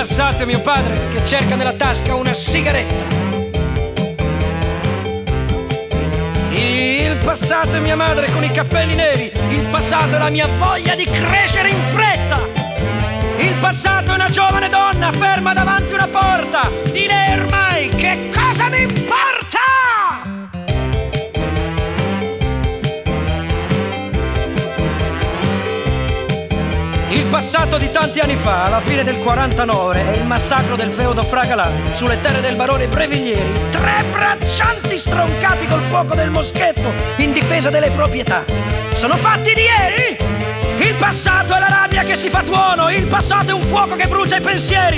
passato è mio padre che cerca nella tasca una sigaretta. Il passato è mia madre con i capelli neri. Il passato è la mia voglia di crescere in fretta. Il passato è una giovane donna ferma davanti una porta. Di lei ormai che cosa mi importa? Il passato di tanti anni fa, alla fine del 49, è il massacro del feudo Fragalà sulle terre del barone Breviglieri. 3 braccianti stroncati col fuoco del moschetto in difesa delle proprietà. Sono fatti di ieri? Il passato è la rabbia che si fa tuono. Il passato è un fuoco che brucia i pensieri.